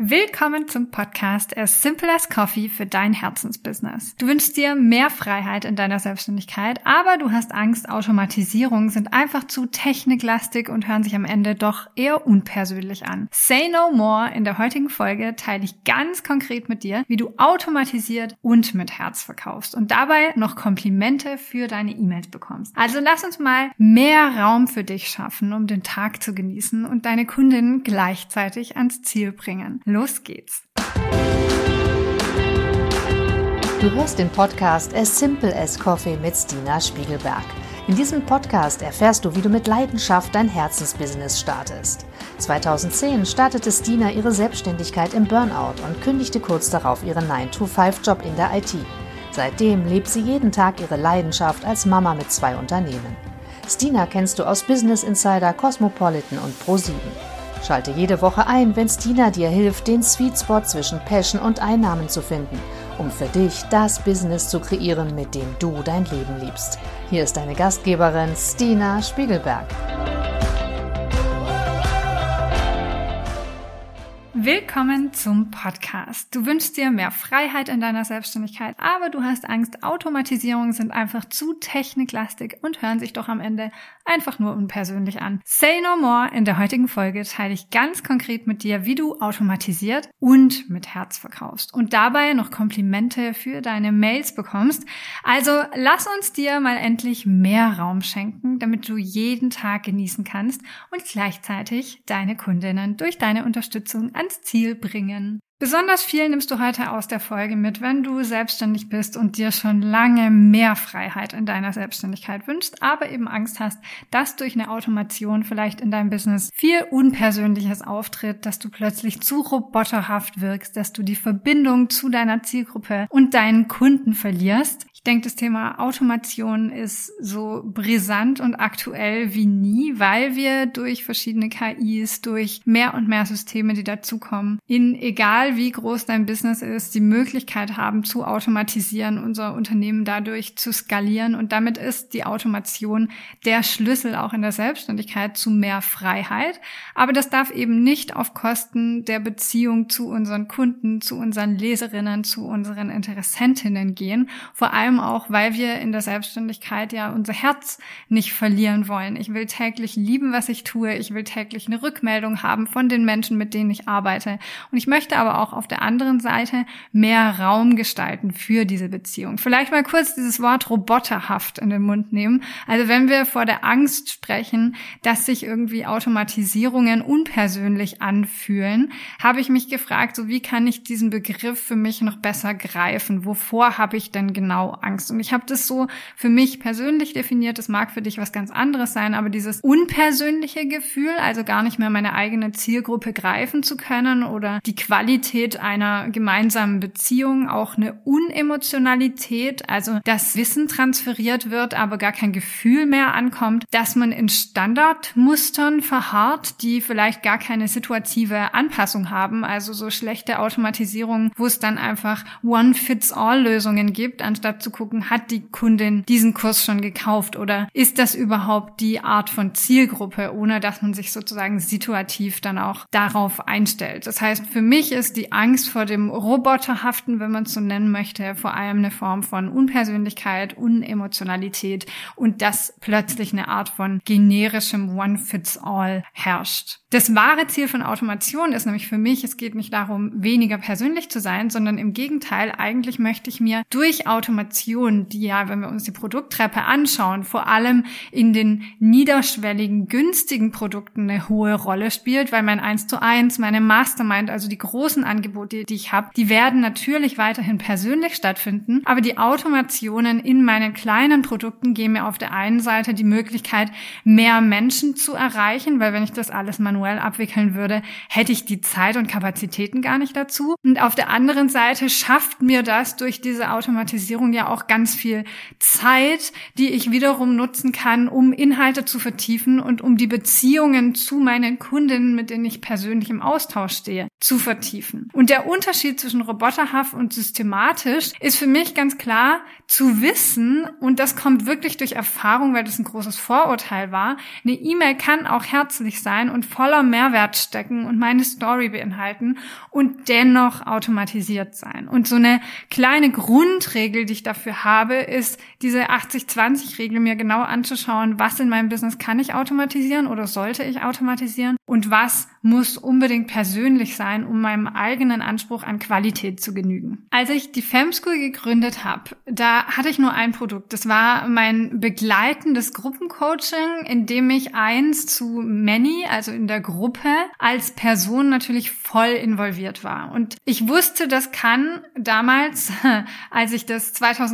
Willkommen zum Podcast As Simple as Coffee für dein Herzensbusiness. Du wünschst dir mehr Freiheit in deiner Selbstständigkeit, aber du hast Angst, Automatisierungen sind einfach zu techniklastig und hören sich am Ende doch eher unpersönlich an. Say no more. In der heutigen Folge teile ich ganz konkret mit dir, wie du automatisiert und mit Herz verkaufst und dabei noch Komplimente für deine E-Mails bekommst. Also lass uns mal mehr Raum für dich schaffen, um den Tag zu genießen und deine Kundinnen gleichzeitig ans Ziel bringen. Los geht's! Du hörst den Podcast As Simple as Coffee mit Stina Spiegelberg. In diesem Podcast erfährst du, wie du mit Leidenschaft dein Herzensbusiness startest. 2010 startete Stina ihre Selbstständigkeit im Burnout und kündigte kurz darauf ihren 9-to-5-Job in der IT. Seitdem lebt sie jeden Tag ihre Leidenschaft als Mama mit 2 Unternehmen. Stina kennst du aus Business Insider, Cosmopolitan und Pro7. Schalte jede Woche ein, wenn Stina dir hilft, den Sweet Spot zwischen Passion und Einnahmen zu finden, um für dich das Business zu kreieren, mit dem du dein Leben liebst. Hier ist deine Gastgeberin Stina Spiegelberg. Willkommen zum Podcast. Du wünschst dir mehr Freiheit in deiner Selbstständigkeit, aber du hast Angst, Automatisierungen sind einfach zu techniklastig und hören sich doch am Ende einfach nur unpersönlich an. Say no more. In der heutigen Folge teile ich ganz konkret mit dir, wie du automatisiert und mit Herz verkaufst und dabei noch Komplimente für deine Mails bekommst. Also lass uns dir mal endlich mehr Raum schenken, damit du jeden Tag genießen kannst und gleichzeitig deine Kundinnen durch deine Unterstützung ans Ziel bringen. Besonders viel nimmst du heute aus der Folge mit, wenn du selbstständig bist und dir schon lange mehr Freiheit in deiner Selbstständigkeit wünschst, aber eben Angst hast, dass durch eine Automation vielleicht in deinem Business viel Unpersönliches auftritt, dass du plötzlich zu roboterhaft wirkst, dass du die Verbindung zu deiner Zielgruppe und deinen Kunden verlierst. Ich denke, das Thema Automation ist so brisant und aktuell wie nie, weil wir durch verschiedene KIs, durch mehr und mehr Systeme, die dazukommen, egal wie groß dein Business ist, die Möglichkeit haben zu automatisieren, unser Unternehmen dadurch zu skalieren. Und damit ist die Automation der Schlüssel auch in der Selbstständigkeit zu mehr Freiheit. Aber das darf eben nicht auf Kosten der Beziehung zu unseren Kunden, zu unseren Leserinnen, zu unseren Interessentinnen gehen. Vor allem auch, weil wir in der Selbstständigkeit ja unser Herz nicht verlieren wollen. Ich will täglich lieben, was ich tue. Ich will täglich eine Rückmeldung haben von den Menschen, mit denen ich arbeite. Und ich möchte aber auch auf der anderen Seite mehr Raum gestalten für diese Beziehung. Vielleicht mal kurz dieses Wort roboterhaft in den Mund nehmen. Also wenn wir vor der Angst sprechen, dass sich irgendwie Automatisierungen unpersönlich anfühlen, habe ich mich gefragt, so wie kann ich diesen Begriff für mich noch besser greifen? Wovor habe ich denn genau Angst? Und ich habe das so für mich persönlich definiert. Das mag für dich was ganz anderes sein, aber dieses unpersönliche Gefühl, also gar nicht mehr meine eigene Zielgruppe greifen zu können oder die Qualität einer gemeinsamen Beziehung, auch eine Unemotionalität, also dass Wissen transferiert wird, aber gar kein Gefühl mehr ankommt, dass man in Standardmustern verharrt, die vielleicht gar keine situative Anpassung haben, also so schlechte Automatisierung, wo es dann einfach One-Fits-All-Lösungen gibt, anstatt zu gucken, hat die Kundin diesen Kurs schon gekauft oder ist das überhaupt die Art von Zielgruppe, ohne dass man sich sozusagen situativ dann auch darauf einstellt. Das heißt, für mich ist die Angst vor dem Roboterhaften, wenn man es so nennen möchte, vor allem eine Form von Unpersönlichkeit, Unemotionalität und dass plötzlich eine Art von generischem One-Fits-All herrscht. Das wahre Ziel von Automation ist nämlich für mich, es geht nicht darum, weniger persönlich zu sein, sondern im Gegenteil, eigentlich möchte ich mir durch Automation, die ja, wenn wir uns die Produkttreppe anschauen, vor allem in den niederschwelligen, günstigen Produkten eine hohe Rolle spielt, weil mein 1:1, meine Mastermind, also die großen Angebote, die ich habe, die werden natürlich weiterhin persönlich stattfinden, aber die Automationen in meinen kleinen Produkten geben mir auf der einen Seite die Möglichkeit, mehr Menschen zu erreichen, weil wenn ich das alles manuell abwickeln würde, hätte ich die Zeit und Kapazitäten gar nicht dazu. Und auf der anderen Seite schafft mir das durch diese Automatisierung ja auch ganz viel Zeit, die ich wiederum nutzen kann, um Inhalte zu vertiefen und um die Beziehungen zu meinen Kundinnen, mit denen ich persönlich im Austausch stehe, zu vertiefen. Und der Unterschied zwischen roboterhaft und systematisch ist für mich ganz klar zu wissen, und das kommt wirklich durch Erfahrung, weil das ein großes Vorurteil war, eine E-Mail kann auch herzlich sein und voller Mehrwert stecken und meine Story beinhalten und dennoch automatisiert sein. Und so eine kleine Grundregel, die ich dafür habe, ist diese 80-20-Regel, mir genau anzuschauen, was in meinem Business kann ich automatisieren oder sollte ich automatisieren und was muss unbedingt persönlich sein, um meinem eigenen Anspruch an Qualität zu genügen. Als ich die FemSchool gegründet habe, da hatte ich nur ein Produkt. Das war mein begleitendes Gruppencoaching, in dem ich 1:many, also in der Gruppe, als Person natürlich voll involviert war. Und ich wusste, das kann damals, als ich das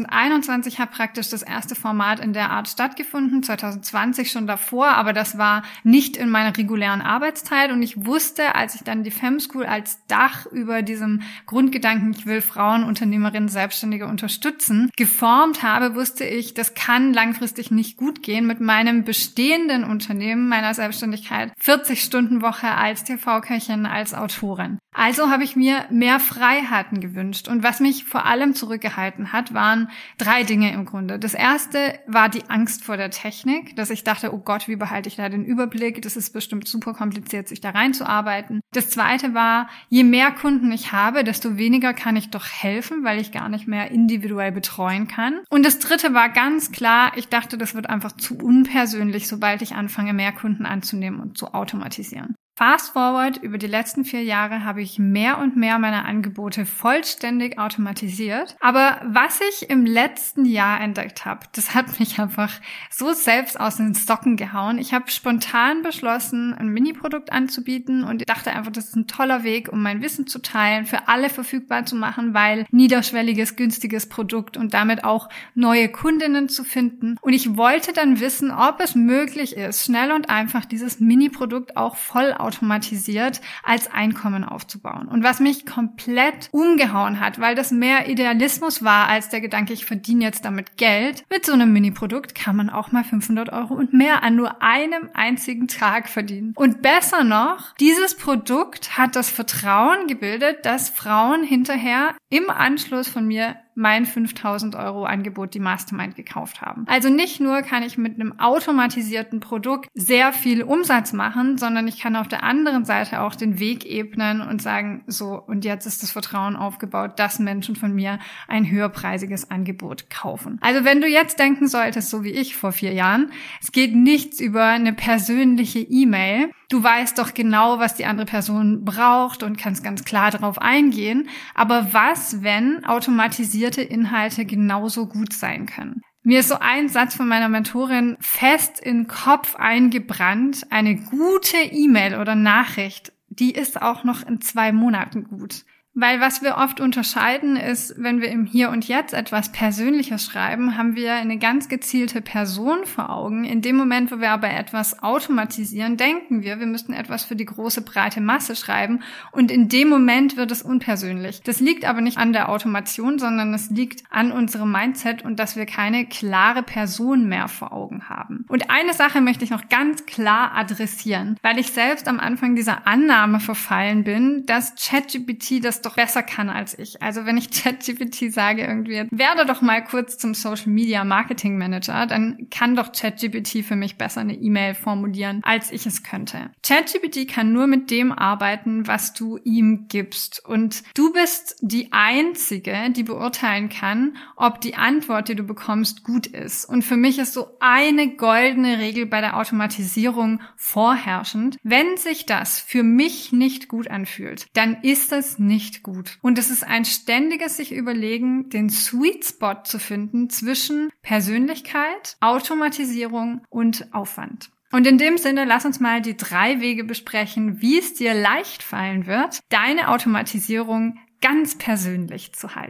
2021 habe, praktisch das erste Format in der Art stattgefunden, 2020 schon davor, aber das war nicht in meiner regulären Arbeitszeit. Und ich wusste, als ich dann die FemSchool als Dach über diesem Grundgedanken, ich will Frauen, Unternehmerinnen, Selbstständige unterstützen, geformt habe, wusste ich, das kann langfristig nicht gut gehen mit meinem bestehenden Unternehmen, meiner Selbstständigkeit, 40-Stunden-Woche als TV-Köchin, als Autorin. Also habe ich mir mehr Freiheiten gewünscht. Und was mich vor allem zurückgehalten hat, waren 3 Dinge im Grunde. Das erste war die Angst vor der Technik, dass ich dachte, oh Gott, wie behalte ich da den Überblick? Das ist bestimmt super kompliziert, sich da reinzuarbeiten. Das zweite war, je mehr Kunden ich habe, desto weniger kann ich doch helfen, weil ich gar nicht mehr individuell betreuen kann. Und das dritte war ganz klar, ich dachte, das wird einfach zu unpersönlich, sobald ich anfange, mehr Kunden anzunehmen und zu automatisieren. Fast forward, über die letzten 4 Jahre habe ich mehr und mehr meine Angebote vollständig automatisiert. Aber was ich im letzten Jahr entdeckt habe, das hat mich einfach so selbst aus den Socken gehauen. Ich habe spontan beschlossen, ein Mini-Produkt anzubieten und dachte einfach, das ist ein toller Weg, um mein Wissen zu teilen, für alle verfügbar zu machen, weil niederschwelliges, günstiges Produkt und damit auch neue Kundinnen zu finden. Und ich wollte dann wissen, ob es möglich ist, schnell und einfach dieses Mini-Produkt auch voll automatisiert als Einkommen aufzubauen. Und was mich komplett umgehauen hat, weil das mehr Idealismus war als der Gedanke, ich verdiene jetzt damit Geld, mit so einem Mini-Produkt kann man auch mal 500 € und mehr an nur einem einzigen Tag verdienen. Und besser noch, dieses Produkt hat das Vertrauen gebildet, dass Frauen hinterher im Anschluss von mir mein 5.000 € Angebot, die Mastermind, gekauft haben. Also nicht nur kann ich mit einem automatisierten Produkt sehr viel Umsatz machen, sondern ich kann auf der anderen Seite auch den Weg ebnen und sagen, so, und jetzt ist das Vertrauen aufgebaut, dass Menschen von mir ein höherpreisiges Angebot kaufen. Also wenn du jetzt denken solltest, so wie ich vor 4 Jahren, es geht nichts über eine persönliche E-Mail, du weißt doch genau, was die andere Person braucht und kannst ganz klar darauf eingehen. Aber was, wenn automatisierte Inhalte genauso gut sein können? Mir ist so ein Satz von meiner Mentorin fest in den Kopf eingebrannt. Eine gute E-Mail oder Nachricht, die ist auch noch in 2 Monaten gut. Weil was wir oft unterscheiden ist, wenn wir im Hier und Jetzt etwas Persönliches schreiben, haben wir eine ganz gezielte Person vor Augen. In dem Moment, wo wir aber etwas automatisieren, denken wir müssten etwas für die große, breite Masse schreiben. Und in dem Moment wird es unpersönlich. Das liegt aber nicht an der Automation, sondern es liegt an unserem Mindset und dass wir keine klare Person mehr vor Augen haben. Und eine Sache möchte ich noch ganz klar adressieren, weil ich selbst am Anfang dieser Annahme verfallen bin, dass ChatGPT das doch besser kann als ich. Also wenn ich ChatGPT sage irgendwie, werde doch mal kurz zum Social Media Marketing Manager, dann kann doch ChatGPT für mich besser eine E-Mail formulieren, als ich es könnte. ChatGPT kann nur mit dem arbeiten, was du ihm gibst. Und du bist die Einzige, die beurteilen kann, ob die Antwort, die du bekommst, gut ist. Und für mich ist so eine goldene Regel bei der Automatisierung vorherrschend. Wenn sich das für mich nicht gut anfühlt, dann ist es nicht gut. Und es ist ein ständiges sich überlegen, den Sweet Spot zu finden zwischen Persönlichkeit, Automatisierung und Aufwand. Und in dem Sinne, lass uns mal die 3 Wege besprechen, wie es dir leicht fallen wird, deine Automatisierung ganz persönlich zu halten.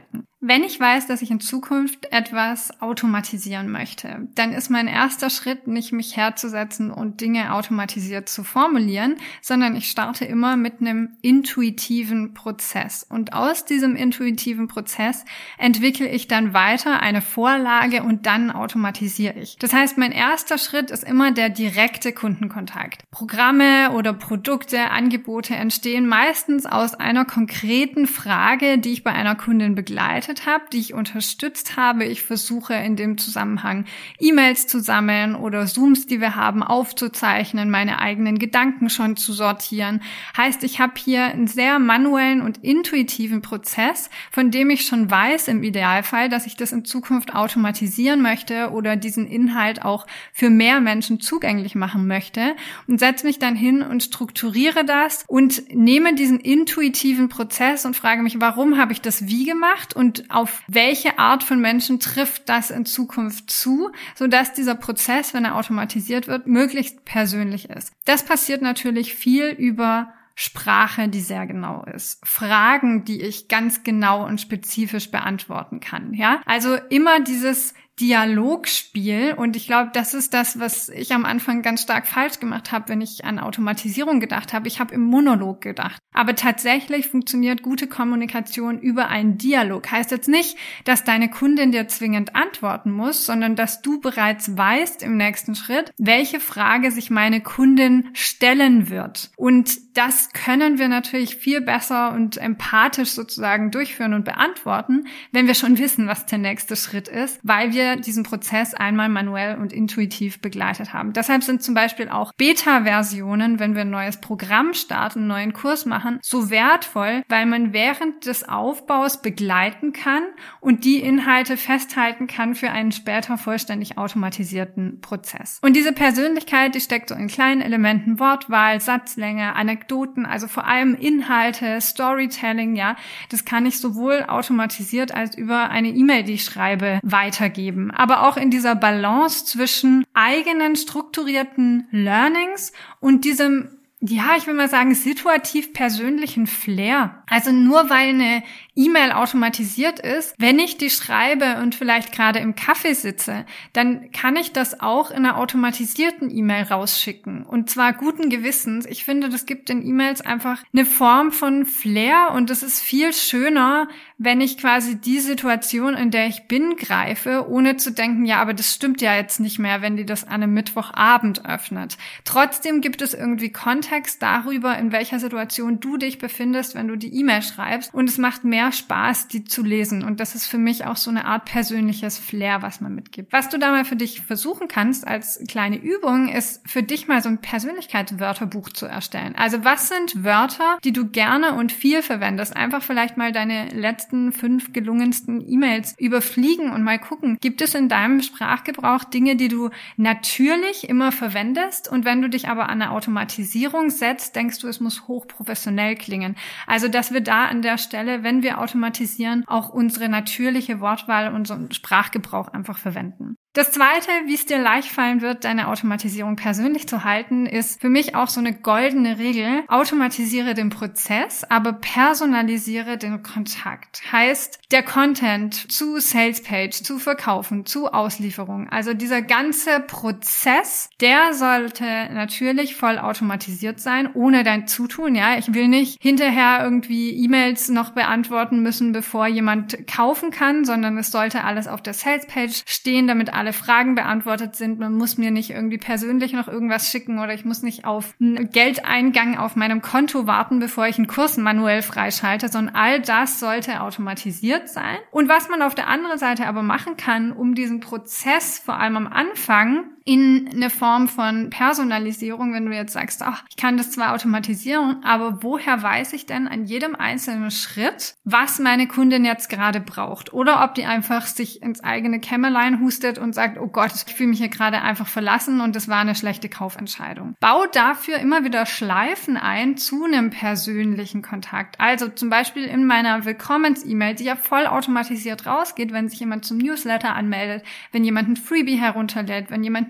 Wenn ich weiß, dass ich in Zukunft etwas automatisieren möchte, dann ist mein erster Schritt nicht, mich herzusetzen und Dinge automatisiert zu formulieren, sondern ich starte immer mit einem intuitiven Prozess. Und aus diesem intuitiven Prozess entwickle ich dann weiter eine Vorlage und dann automatisiere ich. Das heißt, mein erster Schritt ist immer der direkte Kundenkontakt. Programme oder Produkte, Angebote entstehen meistens aus einer konkreten Frage, die ich bei einer Kundin begleitet habe, die ich unterstützt habe. Ich versuche in dem Zusammenhang E-Mails zu sammeln oder Zooms, die wir haben, aufzuzeichnen, meine eigenen Gedanken schon zu sortieren. Heißt, ich habe hier einen sehr manuellen und intuitiven Prozess, von dem ich schon weiß im Idealfall, dass ich das in Zukunft automatisieren möchte oder diesen Inhalt auch für mehr Menschen zugänglich machen möchte und setze mich dann hin und strukturiere das und nehme diesen intuitiven Prozess und frage mich, warum habe ich das wie gemacht und auf welche Art von Menschen trifft das in Zukunft zu, sodass dieser Prozess, wenn er automatisiert wird, möglichst persönlich ist. Das passiert natürlich viel über Sprache, die sehr genau ist. Fragen, die ich ganz genau und spezifisch beantworten kann, ja? Also immer dieses Dialogspiel, und ich glaube, das ist das, was ich am Anfang ganz stark falsch gemacht habe, wenn ich an Automatisierung gedacht habe. Ich habe im Monolog gedacht. Aber tatsächlich funktioniert gute Kommunikation über einen Dialog. Heißt jetzt nicht, dass deine Kundin dir zwingend antworten muss, sondern dass du bereits weißt im nächsten Schritt, welche Frage sich meine Kundin stellen wird. Und das können wir natürlich viel besser und empathisch sozusagen durchführen und beantworten, wenn wir schon wissen, was der nächste Schritt ist, weil wir diesen Prozess einmal manuell und intuitiv begleitet haben. Deshalb sind zum Beispiel auch Beta-Versionen, wenn wir ein neues Programm starten, einen neuen Kurs machen, so wertvoll, weil man während des Aufbaus begleiten kann und die Inhalte festhalten kann für einen später vollständig automatisierten Prozess. Und diese Persönlichkeit, die steckt so in kleinen Elementen, Wortwahl, Satzlänge, Anekdoten, also vor allem Inhalte, Storytelling, ja, das kann ich sowohl automatisiert als über eine E-Mail, die ich schreibe, weitergeben. Aber auch in dieser Balance zwischen eigenen strukturierten Learnings und diesem, ja, ich will mal sagen, situativ persönlichen Flair. Also nur weil eine E-Mail automatisiert ist, wenn ich die schreibe und vielleicht gerade im Café sitze, dann kann ich das auch in einer automatisierten E-Mail rausschicken. Und zwar guten Gewissens. Ich finde, das gibt in E-Mails einfach eine Form von Flair und es ist viel schöner, wenn ich quasi die Situation, in der ich bin, greife, ohne zu denken, ja, aber das stimmt ja jetzt nicht mehr, wenn die das an einem Mittwochabend öffnet. Trotzdem gibt es irgendwie Kontext darüber, in welcher Situation du dich befindest, wenn du die E-Mail schreibst. Und es macht mehr Spaß, die zu lesen. Und das ist für mich auch so eine Art persönliches Flair, was man mitgibt. Was du da mal für dich versuchen kannst als kleine Übung, ist für dich mal so ein Persönlichkeitswörterbuch zu erstellen. Also was sind Wörter, die du gerne und viel verwendest? Einfach vielleicht mal deine letzten 5 gelungensten E-Mails überfliegen und mal gucken, gibt es in deinem Sprachgebrauch Dinge, die du natürlich immer verwendest? Und wenn du dich aber an eine Automatisierung setzt, denkst du, es muss hochprofessionell klingen. Also dass wir da an der Stelle, wenn wir automatisieren, auch unsere natürliche Wortwahl, unseren Sprachgebrauch einfach verwenden. Das Zweite, wie es dir leicht fallen wird, deine Automatisierung persönlich zu halten, ist für mich auch so eine goldene Regel. Automatisiere den Prozess, aber personalisiere den Kontakt. Heißt, der Content zu Salespage, zu Verkaufen, zu Auslieferung. Also dieser ganze Prozess, der sollte natürlich voll automatisiert sein, ohne dein Zutun. Ja, ich will nicht hinterher irgendwie E-Mails noch beantworten müssen, bevor jemand kaufen kann, sondern es sollte alles auf der Salespage stehen, damit alle Fragen beantwortet sind. Man muss mir nicht irgendwie persönlich noch irgendwas schicken oder ich muss nicht auf einen Geldeingang auf meinem Konto warten, bevor ich einen Kurs manuell freischalte, sondern all das sollte automatisiert sein. Und was man auf der anderen Seite aber machen kann, um diesen Prozess vor allem am Anfang in eine Form von Personalisierung, wenn du jetzt sagst, ach, ich kann das zwar automatisieren, aber woher weiß ich denn an jedem einzelnen Schritt, was meine Kundin jetzt gerade braucht? Oder ob die einfach sich ins eigene Kämmerlein hustet und sagt, oh Gott, ich fühle mich hier gerade einfach verlassen und das war eine schlechte Kaufentscheidung. Bau dafür immer wieder Schleifen ein zu einem persönlichen Kontakt. Also zum Beispiel in meiner Willkommens-E-Mail, die ja voll automatisiert rausgeht, wenn sich jemand zum Newsletter anmeldet, wenn jemand ein Freebie herunterlädt, wenn jemand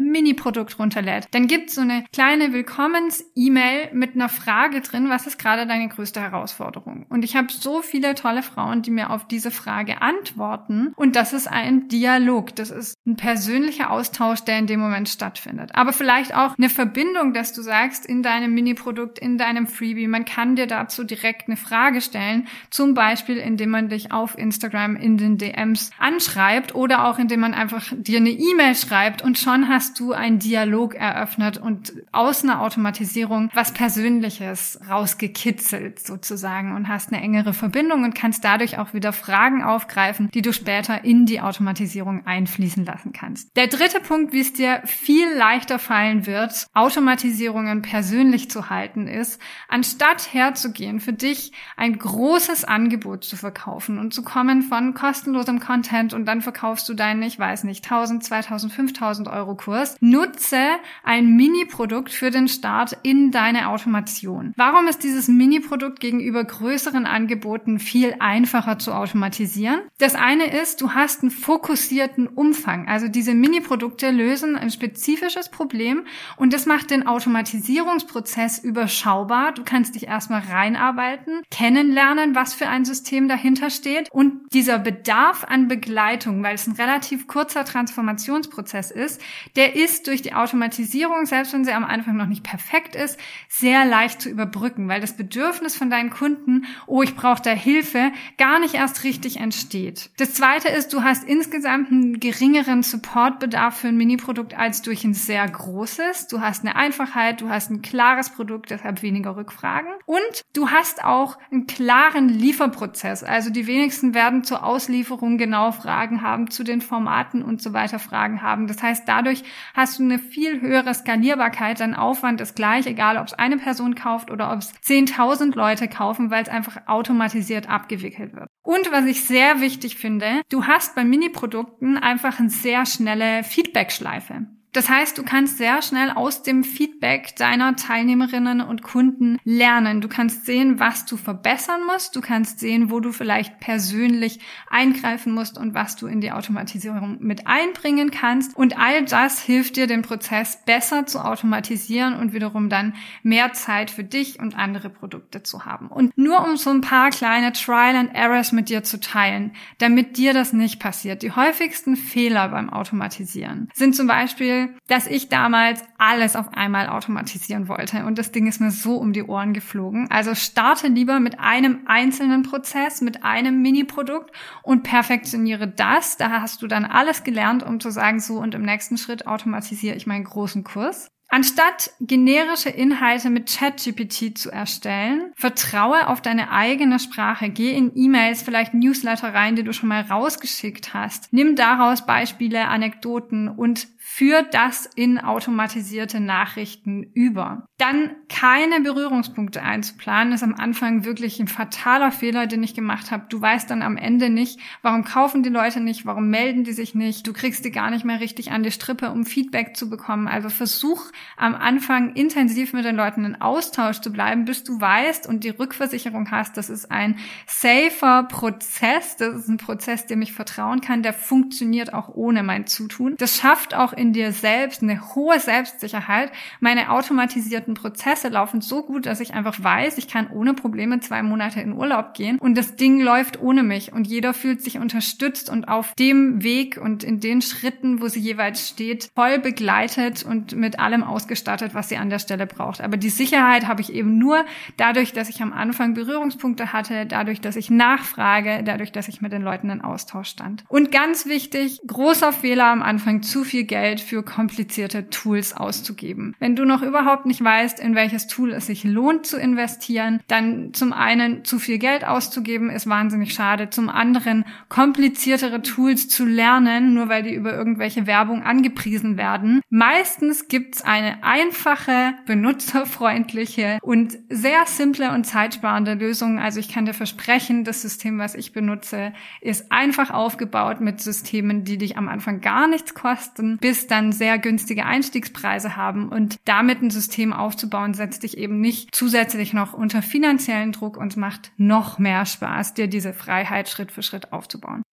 Mini-Produkt runterlädt, dann gibt's so eine kleine Willkommens-E-Mail mit einer Frage drin, was ist gerade deine größte Herausforderung? Und ich habe so viele tolle Frauen, die mir auf diese Frage antworten, und das ist ein Dialog, das ist ein persönlicher Austausch, der in dem Moment stattfindet. Aber vielleicht auch eine Verbindung, dass du sagst, in deinem Mini-Produkt, in deinem Freebie, man kann dir dazu direkt eine Frage stellen, zum Beispiel indem man dich auf Instagram in den DMs anschreibt oder auch indem man einfach dir eine E-Mail schreibt, und schon hast du einen Dialog eröffnet und aus einer Automatisierung was Persönliches rausgekitzelt sozusagen und hast eine engere Verbindung und kannst dadurch auch wieder Fragen aufgreifen, die du später in die Automatisierung einfließen lassen kannst. Der dritte Punkt, wie es dir viel leichter fallen wird, Automatisierungen persönlich zu halten, ist, anstatt herzugehen, für dich ein großes Angebot zu verkaufen und zu kommen von kostenlosem Content und dann verkaufst du deinen, ich weiß nicht, 1.000, 2.000, 5.000 Euro Kurs, nutze ein Mini-Produkt für den Start in deine Automation. Warum ist dieses Mini-Produkt gegenüber größeren Angeboten viel einfacher zu automatisieren? Das eine ist, du hast einen fokussierten Umfang. Also diese Mini-Produkte lösen ein spezifisches Problem und das macht den Automatisierungsprozess überschaubar. Du kannst dich erstmal reinarbeiten, kennenlernen, was für ein System dahinter steht, und dieser Bedarf an Begleitung, weil es ein relativ kurzer Transformationsprozess ist, der ist durch die Automatisierung, selbst wenn sie am Anfang noch nicht perfekt ist, sehr leicht zu überbrücken, weil das Bedürfnis von deinen Kunden, oh, ich brauche da Hilfe, gar nicht erst richtig entsteht. Das zweite ist, du hast insgesamt einen geringeren Supportbedarf für ein Mini-Produkt als durch ein sehr großes. Du hast eine Einfachheit, du hast ein klares Produkt, deshalb weniger Rückfragen, und du hast auch einen klaren Lieferprozess. Also die wenigsten werden zur Auslieferung genau Fragen haben, zu den Formaten und so weiter Fragen haben. Das heißt, dadurch hast du eine viel höhere Skalierbarkeit. Dein Aufwand ist gleich, egal ob es eine Person kauft oder ob es 10.000 Leute kaufen, weil es einfach automatisiert abgewickelt wird. Und was ich sehr wichtig finde, du hast bei Mini-Produkten einfach eine sehr schnelle Feedback-Schleife. Das heißt, du kannst sehr schnell aus dem Feedback deiner Teilnehmerinnen und Kunden lernen. Du kannst sehen, was du verbessern musst. Du kannst sehen, wo du vielleicht persönlich eingreifen musst und was du in die Automatisierung mit einbringen kannst. Und all das hilft dir, den Prozess besser zu automatisieren und wiederum dann mehr Zeit für dich und andere Produkte zu haben. Und nur um so ein paar kleine Trial and Errors mit dir zu teilen, damit dir das nicht passiert. Die häufigsten Fehler beim Automatisieren sind zum Beispiel, dass ich damals alles auf einmal automatisieren wollte und das Ding ist mir so um die Ohren geflogen. Also starte lieber mit einem einzelnen Prozess, mit einem Mini-Produkt und perfektioniere das. Da hast du dann alles gelernt, um zu sagen, so, und im nächsten Schritt automatisiere ich meinen großen Kurs. Anstatt generische Inhalte mit ChatGPT zu erstellen, vertraue auf deine eigene Sprache. Geh in E-Mails, vielleicht Newsletter rein, die du schon mal rausgeschickt hast. Nimm daraus Beispiele, Anekdoten und führ das in automatisierte Nachrichten über. Dann keine Berührungspunkte einzuplanen, ist am Anfang wirklich ein fataler Fehler, den ich gemacht habe. Du weißt dann am Ende nicht, warum kaufen die Leute nicht, warum melden die sich nicht. Du kriegst die gar nicht mehr richtig an die Strippe, um Feedback zu bekommen. Also versuch am Anfang intensiv mit den Leuten in Austausch zu bleiben, bis du weißt und die Rückversicherung hast, das ist ein safer Prozess, das ist ein Prozess, dem ich vertrauen kann, der funktioniert auch ohne mein Zutun. Das schafft auch in dir selbst eine hohe Selbstsicherheit. Meine automatisierten Prozesse laufen so gut, dass ich einfach weiß, ich kann ohne Probleme 2 Monate in Urlaub gehen und das Ding läuft ohne mich und jeder fühlt sich unterstützt und auf dem Weg und in den Schritten, wo sie jeweils steht, voll begleitet und mit allem ausgestattet, was sie an der Stelle braucht. Aber die Sicherheit habe ich eben nur dadurch, dass ich am Anfang Berührungspunkte hatte, dadurch, dass ich nachfrage, dadurch, dass ich mit den Leuten in Austausch stand. Und ganz wichtig, großer Fehler am Anfang, zu viel Geld für komplizierte Tools auszugeben. Wenn du noch überhaupt nicht weißt, in welches Tool es sich lohnt zu investieren, dann zum einen zu viel Geld auszugeben, ist wahnsinnig schade. Zum anderen kompliziertere Tools zu lernen, nur weil die über irgendwelche Werbung angepriesen werden. Meistens gibt's eine einfache, benutzerfreundliche und sehr simple und zeitsparende Lösung. Also ich kann dir versprechen, das System, was ich benutze, ist einfach aufgebaut mit Systemen, die dich am Anfang gar nichts kosten, bis dann sehr günstige Einstiegspreise haben. Und damit ein System aufzubauen, setzt dich eben nicht zusätzlich noch unter finanziellen Druck und macht noch mehr Spaß, dir diese Freiheit Schritt für Schritt aufzubauen.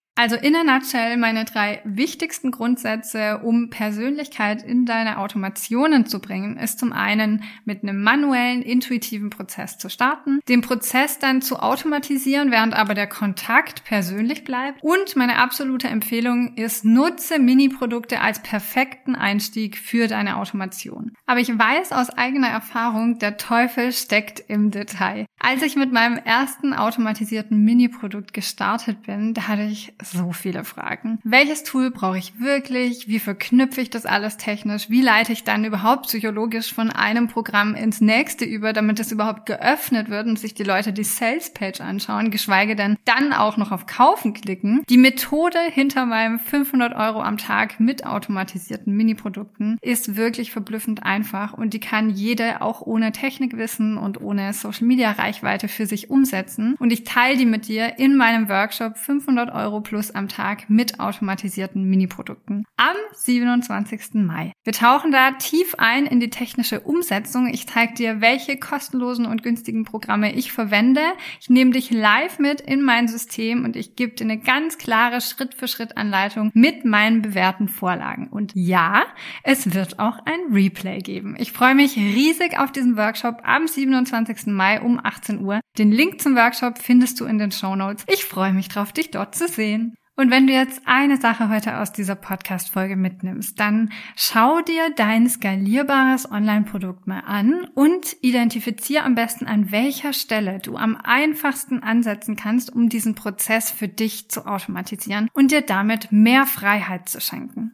Also in a nutshell meine 3 wichtigsten Grundsätze, um Persönlichkeit in deine Automationen zu bringen, ist zum einen mit einem manuellen, intuitiven Prozess zu starten, den Prozess dann zu automatisieren, während aber der Kontakt persönlich bleibt. Und meine absolute Empfehlung ist, nutze Mini-Produkte als perfekten Einstieg für deine Automation. Aber ich weiß aus eigener Erfahrung, der Teufel steckt im Detail. Als ich mit meinem ersten automatisierten Mini-Produkt gestartet bin, da hatte ich so viele Fragen. Welches Tool brauche ich wirklich? Wie verknüpfe ich das alles technisch? Wie leite ich dann überhaupt psychologisch von einem Programm ins nächste über, damit es überhaupt geöffnet wird und sich die Leute die Sales-Page anschauen, geschweige denn dann auch noch auf Kaufen klicken? Die Methode hinter meinem 500 € am Tag mit automatisierten Mini-Produkten ist wirklich verblüffend einfach und die kann jede auch ohne Technikwissen und ohne Social-Media-Reichweite für sich umsetzen. Und ich teile die mit dir in meinem Workshop 500 € plus am Tag mit automatisierten Mini-Produkten am 27. Mai. Wir tauchen da tief ein in die technische Umsetzung. Ich zeige dir, welche kostenlosen und günstigen Programme ich verwende. Ich nehme dich live mit in mein System und ich gebe dir eine ganz klare Schritt-für-Schritt-Anleitung mit meinen bewährten Vorlagen. Und ja, es wird auch ein Replay geben. Ich freue mich riesig auf diesen Workshop am 27. Mai um 18 Uhr. Den Link zum Workshop findest du in den Shownotes. Ich freue mich drauf, dich dort zu sehen. Und wenn du jetzt eine Sache heute aus dieser Podcast-Folge mitnimmst, dann schau dir dein skalierbares Online-Produkt mal an und identifiziere am besten, an welcher Stelle du am einfachsten ansetzen kannst, um diesen Prozess für dich zu automatisieren und dir damit mehr Freiheit zu schenken.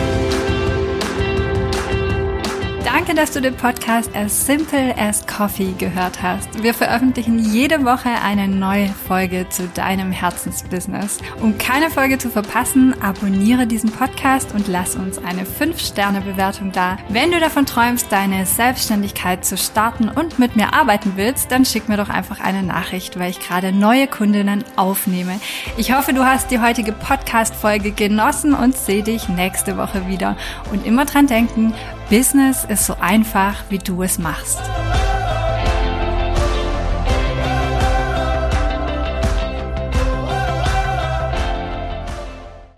Danke, dass du den Podcast As Simple as Coffee gehört hast. Wir veröffentlichen jede Woche eine neue Folge zu deinem Herzensbusiness. Um keine Folge zu verpassen, abonniere diesen Podcast und lass uns eine 5-Sterne-Bewertung da. Wenn du davon träumst, deine Selbstständigkeit zu starten und mit mir arbeiten willst, dann schick mir doch einfach eine Nachricht, weil ich gerade neue Kundinnen aufnehme. Ich hoffe, du hast die heutige Podcast-Folge genossen und sehe dich nächste Woche wieder. Und immer dran denken, Business ist so einfach, wie du es machst.